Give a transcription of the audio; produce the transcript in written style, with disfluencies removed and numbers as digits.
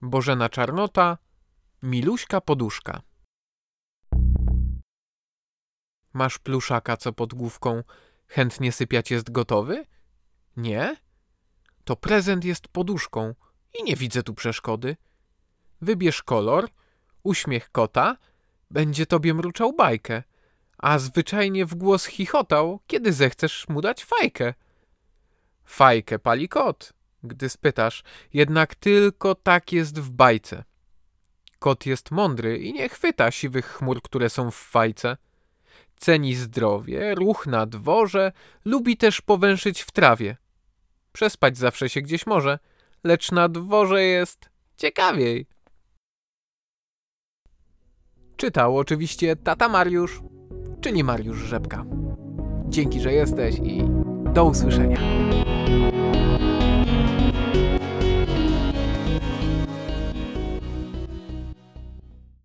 Bożena Czarnota, Miluśka Poduszka. Masz pluszaka, co pod główką chętnie sypiać jest gotowy? Nie? To prezent jest poduszką i nie widzę tu przeszkody. Wybierz kolor, uśmiech kota, będzie tobie mruczał bajkę, a zwyczajnie w głos chichotał, kiedy zechcesz mu dać fajkę. Fajkę pali kot, gdy spytasz, jednak tylko tak jest w bajce. Kot jest mądry i nie chwyta siwych chmur, które są w fajce. Ceni zdrowie, ruch na dworze, lubi też powęszyć w trawie. Przespać zawsze się gdzieś może, lecz na dworze jest ciekawiej. Czytał oczywiście tata Mariusz, czyli Mariusz Rzepka. Dzięki, że jesteś i do usłyszenia.